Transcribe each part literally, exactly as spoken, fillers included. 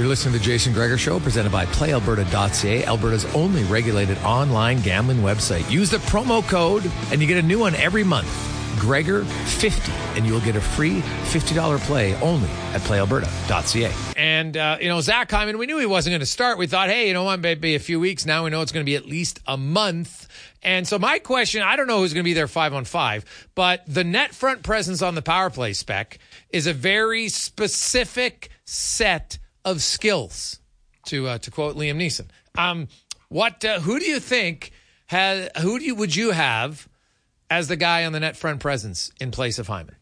You're listening to the Jason Gregor Show, presented by play alberta dot c a, Alberta's only regulated online gambling website. Use the promo code, and you get a new one every month. Gregor fifty, and you'll get a free fifty dollars play only at play alberta dot c a. And, uh, you know, Zach Hyman, we knew he wasn't going to start. We thought, hey, you know what, maybe a few weeks. Now we know it's going to be at least a month. And so my question, I don't know who's going to be there five on five, but the net front presence on the power play spec is a very specific set of skills, to uh, to quote Liam Neeson. Um, what? Uh, who do you think has? Who do you would you have as the guy on the net front presence in place of Hyman?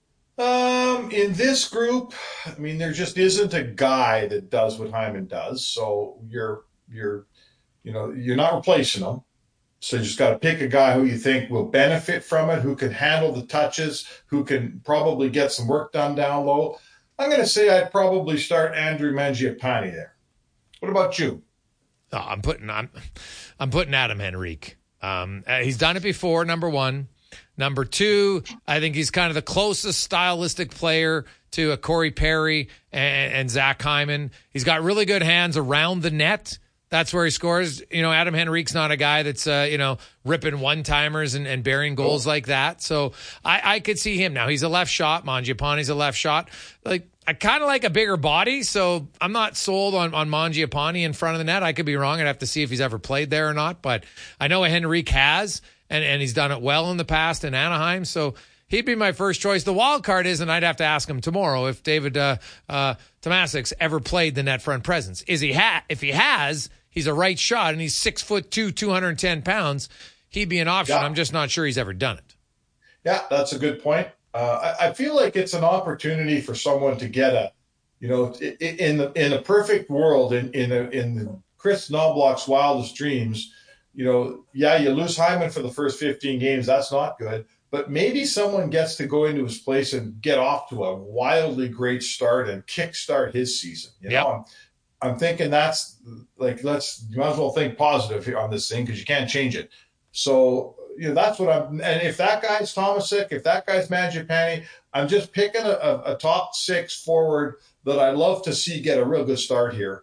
Um, in this group, I mean, there just isn't a guy that does what Hyman does. So you're you're you know you're not replacing him. So you just got to pick a guy who you think will benefit from it, who can handle the touches, who can probably get some work done down low. I'm going to say I'd probably start Andrew Mangiapane there. What about you? Oh, I'm putting I'm I'm putting Adam Henrique. Um, uh, he's done it before. Number one, number two. I think he's kind of the closest stylistic player to a Corey Perry and, and Zach Hyman. He's got really good hands around the net. That's where he scores. You know, Adam Henrique's not a guy that's, uh, you know, ripping one-timers and, and burying goals oh. like that. So I, I could see him. Now, he's a left shot. Mangiapane's a left shot. Like, I kind of like a bigger body, so I'm not sold on, on Mangiapane in front of the net. I could be wrong. I'd have to see if he's ever played there or not. But I know Henrique has, and, and he's done it well in the past in Anaheim. So he'd be my first choice. The wild card is, and I'd have to ask him tomorrow, if David uh, uh, Tomasic's ever played the net front presence. Is he ha- If he has, he's a right shot, and he's six foot two, two hundred ten pounds. He'd be an option. Yeah. I'm just not sure he's ever done it. Yeah, that's a good point. Uh, I, I feel like it's an opportunity for someone to get a, you know, in the in a perfect world, in in a, in Chris Knobloch's wildest dreams, you know, yeah, you lose Hyman for the first fifteen games. That's not good. But maybe someone gets to go into his place and get off to a wildly great start and kickstart his season. You know, yep. I'm, I'm thinking that's like, let's, you might as well think positive here on this thing because you can't change it. So, you know, that's what I'm, and if that guy's Tomasic, if that guy's Mangiapane, I'm just picking a, a, a top six forward that I love to see get a real good start here.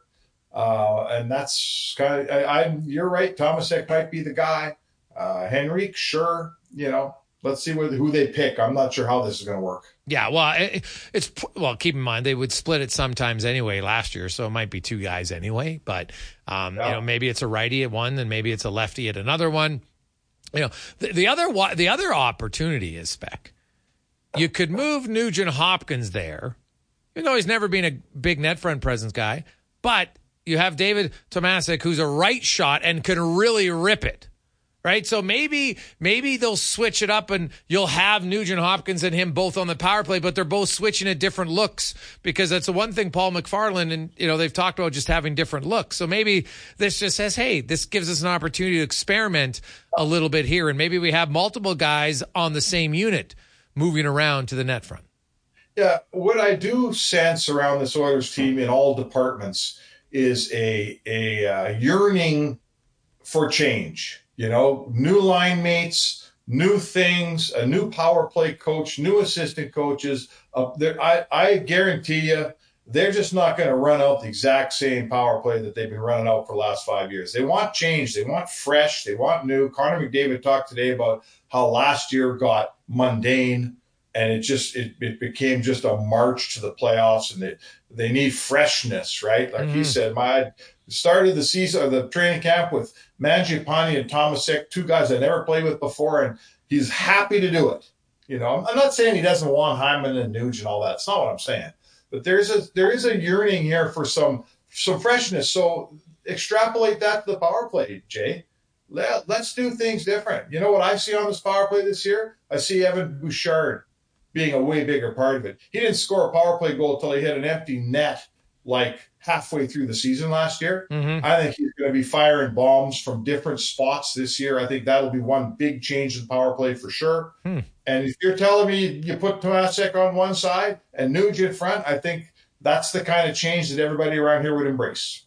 Uh, and that's kind of, I, I, you're right. Tomasic might be the guy. Uh, Henrique, sure. You know, let's see what, who they pick. I'm not sure how this is going to work. Yeah, well, it, it's, well, keep in mind, they would split it sometimes anyway last year, so it might be two guys anyway. But, um, yeah. you know, maybe it's a righty at one, and maybe it's a lefty at another one. You know, the, the other the other opportunity is, Spec. You could move Nugent Hopkins there, even though he's never been a big net front presence guy, but you have David Tomasic, who's a right shot and can really rip it, right? So maybe maybe they'll switch it up and you'll have Nugent Hopkins and him both on the power play, but they're both switching at different looks, because that's the one thing Paul McFarland and, you know, they've talked about just having different looks. So maybe this just says, hey, this gives us an opportunity to experiment a little bit here, and maybe we have multiple guys on the same unit moving around to the net front. Yeah, what I do sense around this Oilers team in all departments is a a uh, yearning for change. You know, new line mates, new things, a new power play coach, new assistant coaches. Uh, I, I guarantee you, they're just not going to run out the exact same power play that they've been running out for the last five years. They want change. They want fresh. They want new. Connor McDavid talked today about how last year got mundane, and it just it, it became just a march to the playoffs, and they, they need freshness, right? Like mm-hmm. he said, my started the season, the training camp with Mangiapane and Tomasic, two guys I never played with before, and he's happy to do it. You know, I'm not saying he doesn't want Hyman and Nuge and all that. It's not what I'm saying. But there's a there is a yearning here for some some freshness. So extrapolate that to the power play, Jay. Let, let's do things different. You know what I see on this power play this year? I see Evan Bouchard being a way bigger part of it. He didn't score a power play goal until he hit an empty net like halfway through the season last year. Mm-hmm. I think he's going to be firing bombs from different spots this year. I think that'll be one big change in power play for sure. Hmm. And if you're telling me you put Tomasic on one side and Nuge in front, I think that's the kind of change that everybody around here would embrace.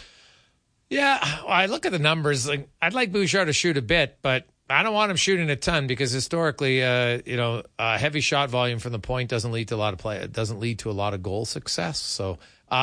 Yeah, I look at the numbers. Like, I'd like Bouchard to shoot a bit, but I don't want him shooting a ton, because historically, uh, you know, uh, heavy shot volume from the point doesn't lead to a lot of play. It doesn't lead to a lot of goal success. So uh,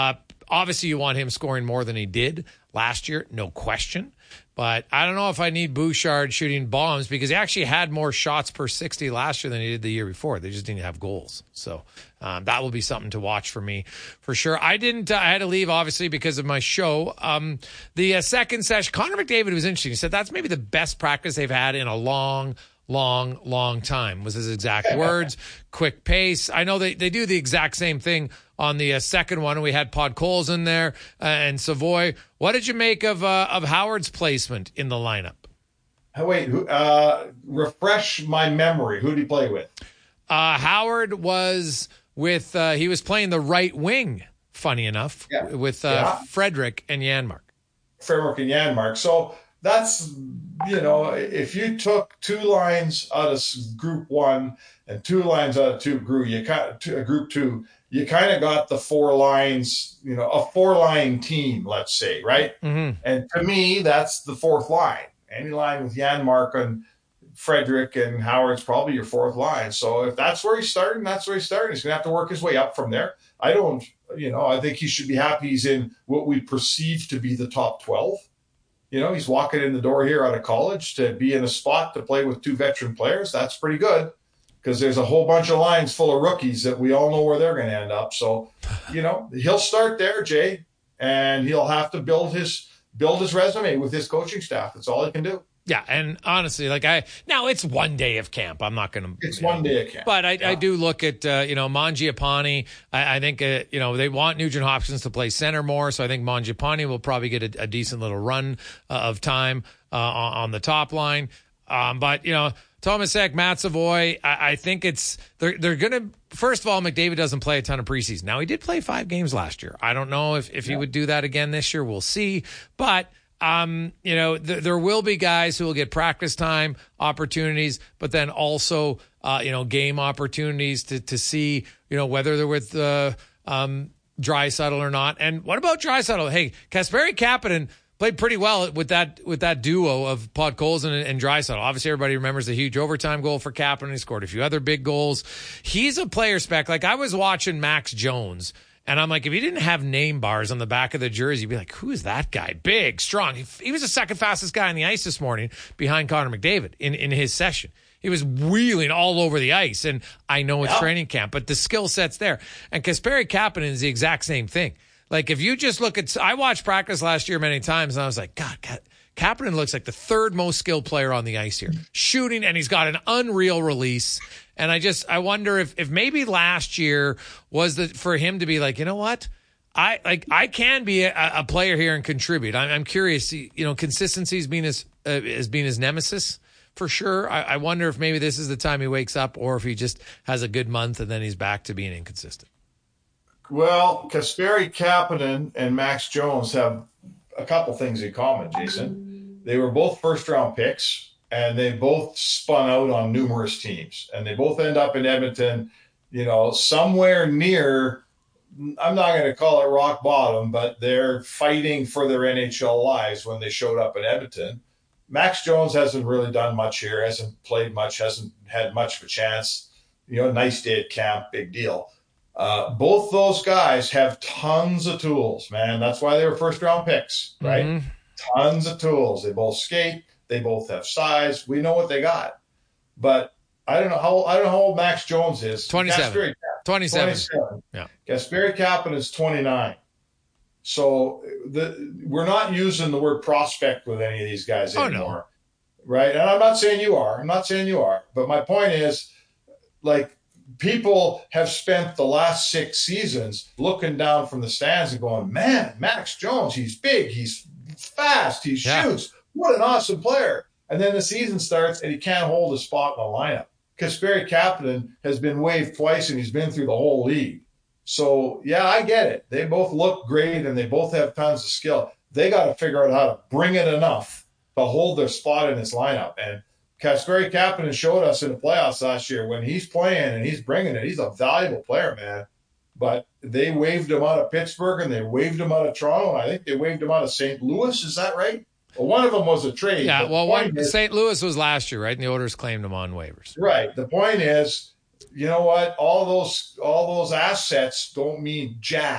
obviously, you want him scoring more than he did last year, no question. But I don't know if I need Bouchard shooting bombs because he actually had more shots per sixty last year than he did the year before. They just didn't have goals. So um, that will be something to watch for me for sure. I didn't, uh, I had to leave obviously because of my show. Um, the uh, second session, Connor McDavid was interesting. He said that's maybe the best practice they've had in a long, long, long time was his exact words. Quick pace. I know they, they do the exact same thing on the uh, second one. We had Podkolzin in there uh, and Savoy. What did you make of uh, of Howard's placement in the lineup? Oh, wait, who, uh, refresh my memory. Who did he play with? Uh, Howard was with, uh, he was playing the right wing, funny enough, yeah. with uh, yeah. Frederick and Janmark. Frederick and Janmark. So that's, you know, if you took two lines out of group one and two lines out of two group, you kind of, group two, you kind of got the four lines, you know, a four line team, let's say, right? Mm-hmm. And to me, that's the fourth line. Any line with Janmark and Frederick and Howard's probably your fourth line. So if that's where he's starting, that's where he's starting. He's going to have to work his way up from there. I don't, you know, I think he should be happy he's in what we perceive to be the top twelve. You know, he's walking in the door here out of college to be in a spot to play with two veteran players. That's pretty good because there's a whole bunch of lines full of rookies that we all know where they're going to end up. So, you know, he'll start there, Jay, and he'll have to build his build his resume with his coaching staff. That's all he can do. Yeah, and honestly, like I now it's one day of camp. I'm not going to. It's one know, day of camp, but I, yeah. I do look at uh, you know Mangiapane. I, I think uh, you know they want Nugent Hopkins to play center more, so I think Mangiapane will probably get a, a decent little run uh, of time uh, on, on the top line. Um, but you know Thomas Ek, Matt Savoy, I, I think it's they're they're going to. First of all, McDavid doesn't play a ton of preseason. Now he did play five games last year. I don't know if if yeah. he would do that again this year. We'll see, but. Um, you know, th- there will be guys who will get practice time opportunities, but then also, uh, you know, game opportunities to, to see, you know, whether they're with, uh, um, Draisaitl or not. And what about Draisaitl? Hey, Kasperi Kapanen played pretty well with that, with that duo of Podkolzin and, and Draisaitl. Obviously everybody remembers the huge overtime goal for Kapanen. He scored a few other big goals. He's a player spec. Like I was watching Max Jones. And I'm like, if he didn't have name bars on the back of the jersey, you'd be like, who is that guy? Big, strong. He, he was the second fastest guy on the ice this morning behind Connor McDavid in, in his session. He was wheeling all over the ice. And I know it's yeah. training camp, but the skill set's there. And Kasperi Kapanen is the exact same thing. Like if you just look at, I watched practice last year many times and I was like, God, Kapanen looks like the third most skilled player on the ice here. Shooting, and he's got an unreal release. And I just, I wonder if, if maybe last year was the, for him to be like, you know what? I like, I can be a, a player here and contribute. I'm, I'm curious, you know, consistency has been his, uh, has been his nemesis for sure. I, I wonder if maybe this is the time he wakes up or if he just has a good month and then he's back to being inconsistent. Well, Kasperi Kapanen and Max Jones have a couple things in common, Jason. They were both first round picks. And they both spun out on numerous teams. And they both end up in Edmonton, you know, somewhere near, I'm not going to call it rock bottom, but they're fighting for their N H L lives when they showed up in Edmonton. Max Jones hasn't really done much here, hasn't played much, hasn't had much of a chance. You know, nice day at camp, big deal. Uh, both those guys have tons of tools, man. That's why they were first round picks, right? Mm-hmm. Tons of tools. They both skate. They both have size. We know what they got. But I don't know how I don't know how old Max Jones is. twenty-seven. twenty-seven. twenty-seven. Yeah. Kasperi Kapanen is twenty-nine. So the we're not using the word prospect with any of these guys oh, anymore. No. Right? And I'm not saying you are. I'm not saying you are. But my point is, like, people have spent the last six seasons looking down from the stands and going, man, Max Jones, he's big, he's fast, he yeah. shoots. What an awesome player. And then the season starts and he can't hold a spot in the lineup. Kasperi Kapanen has been waived twice and he's been through the whole league. So, yeah, I get it. They both look great and they both have tons of skill. They got to figure out how to bring it enough to hold their spot in this lineup. And Kasperi Kapanen showed us in the playoffs last year when he's playing and he's bringing it. He's a valuable player, man. But they waived him out of Pittsburgh and they waived him out of Toronto. And I think they waived him out of Saint Louis. Is that right? Well, one of them was a trade. Yeah, well, one, is, Saint Louis was last year, right? And the Oilers claimed him on waivers. Right. The point is, you know what? All those all those assets don't mean jack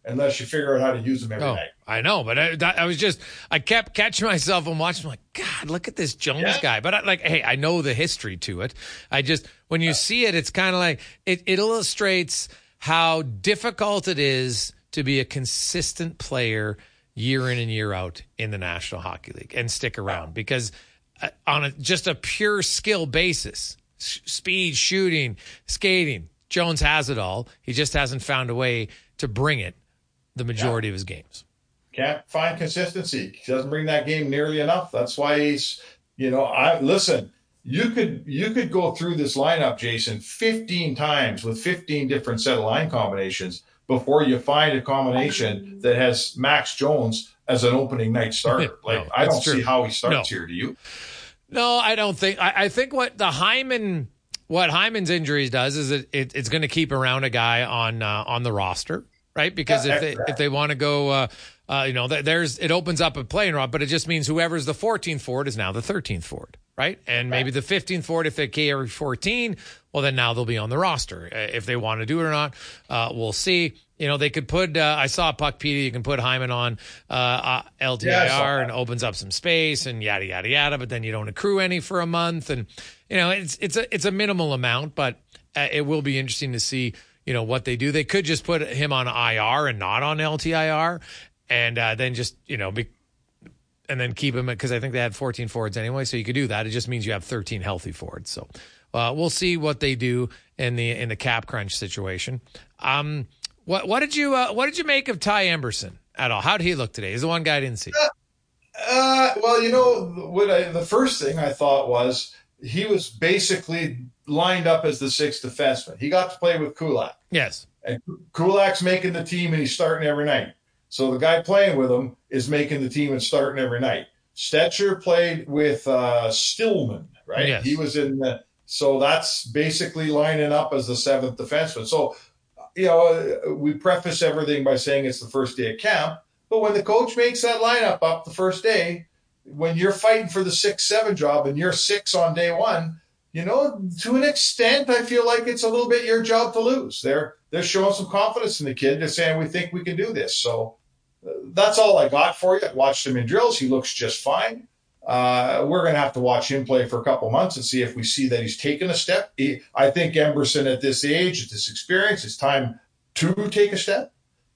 unless you figure out how to use them every oh, night. I know, but I, that, I was just, I kept catching myself and watching, like, God, look at this Jones Yeah. guy. But I, like, hey, I know the history to it. I just, when you yeah. see it, it's kind of like, it, it illustrates how difficult it is to be a consistent player year in and year out in the National Hockey League and stick around, because uh, on a, just a pure skill basis, sh- speed, shooting, skating, Jones has it all. He just hasn't found a way to bring it the majority yeah. of his games. Can't find consistency. He doesn't bring that game nearly enough. That's why he's, you know, I listen, you could you could go through this lineup, Jason, fifteen times with fifteen different set of line combinations before you find a combination that has Max Jones as an opening night starter. Like, no, I don't true. see how he starts no. here. Do you? No, I don't think. I, I think what the Hyman, what Hyman's injuries does is it, it it's going to keep around a guy on uh, on the roster, right? Because yeah, if they if they want to go, uh, uh, you know, there's it opens up a playing rod, but it just means whoever's the fourteenth forward is now the thirteenth forward, right? And maybe the fifteenth forward, if they carry fourteen, well, then now they'll be on the roster. If they want to do it or not, uh, we'll see. You know, they could put, uh, I saw Puck Petey, you can put Hyman on uh, uh, L T I R yeah, and opens up some space and yada, yada, yada, but then you don't accrue any for a month. And, you know, it's it's a it's a minimal amount, but uh, it will be interesting to see, you know, what they do. They could just put him on I R and not on L T I R and uh, then just, you know, be, and then keep him, because I think they had fourteen forwards anyway, so you could do that. It just means you have thirteen healthy forwards. So uh, we'll see what they do in the in the cap crunch situation. Um What what did you uh, what did you make of Ty Emberson at all? How did he look today? He's the one guy I didn't see. Uh, uh, well, you know what? I, the first thing I thought was he was basically lined up as the sixth defenseman. He got to play with Kulak. Yes, and Kulak's making the team, and he's starting every night. So the guy playing with him is making the team and starting every night. Stetcher played with uh, Stillman, right? Yes. He was in the, so that's basically lining up as the seventh defenseman. So, you know, we preface everything by saying it's the first day of camp, but when the coach makes that lineup up the first day, when you're fighting for the six seven job and you're six on day one, you know, to an extent, I feel like it's a little bit your job to lose. They're they're showing some confidence in the kid. They're saying, we think we can do this. So uh, that's all I got for you. I watched him in drills. He looks just fine. Uh, we're going to have to watch him play for a couple months and see if we see that he's taken a step. He, I think Emberson at this age, at this experience, it's time to take a step.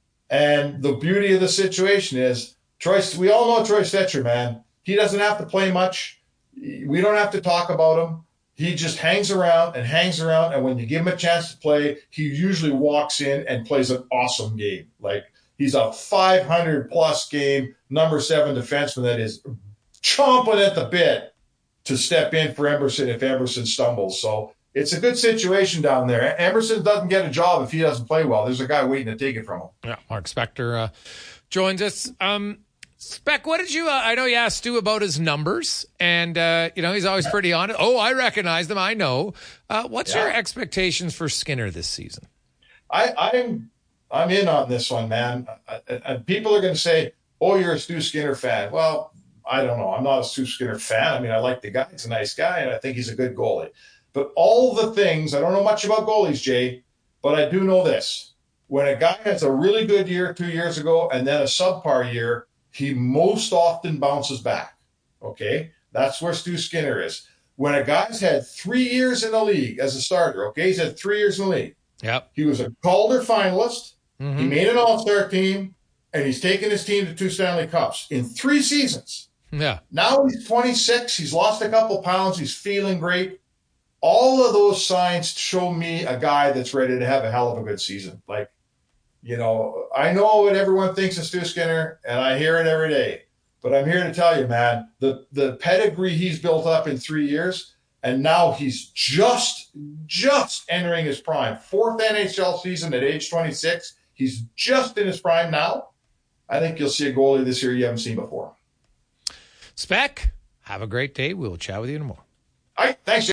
And the beauty of the situation is, Troy, we all know Troy Stetcher, man. He doesn't have to play much. We don't have to talk about him. He just hangs around and hangs around. And when you give him a chance to play, he usually walks in and plays an awesome game. Like, he's a five hundred plus game number seven defenseman that is chomping at the bit to step in for Emberson if Emberson stumbles. So it's a good situation down there. Emberson doesn't get a job if he doesn't play well. There's a guy waiting to take it from him. Yeah, Mark Spector uh, joins us. Um, Spec, what did you, uh, I know you asked Stu about his numbers, and, uh, you know, he's always pretty honest. Oh, I recognize them. I know. Uh, what's yeah. your expectations for Skinner this season? I, I'm I'm in on this one, man. And people are going to say, oh, you're a Stu Skinner fan. Well, I don't know. I'm not a Stu Skinner fan. I mean, I like the guy. He's a nice guy, and I think he's a good goalie. But all the things, I don't know much about goalies, Jay, but I do know this. When a guy has a really good year two years ago and then a subpar year, he most often bounces back, okay? That's where Stu Skinner is. When a guy's had three years in the league as a starter, okay? He's had three years in the league. Yep. He was a Calder finalist. Mm-hmm. He made an all-star team, and he's taken his team to two Stanley Cups in three seasons. Yeah. Now he's twenty-six. He's lost a couple pounds. He's feeling great. All of those signs show me a guy that's ready to have a hell of a good season. Like, you know, I know what everyone thinks of Stu Skinner, and I hear it every day. But I'm here to tell you, man, the, the pedigree he's built up in three years, and now he's just, just entering his prime. Fourth N H L season at age twenty-six. He's just in his prime now. I think you'll see a goalie this year you haven't seen before. Spec, have a great day. We'll chat with you tomorrow. All right, thanks, Jay.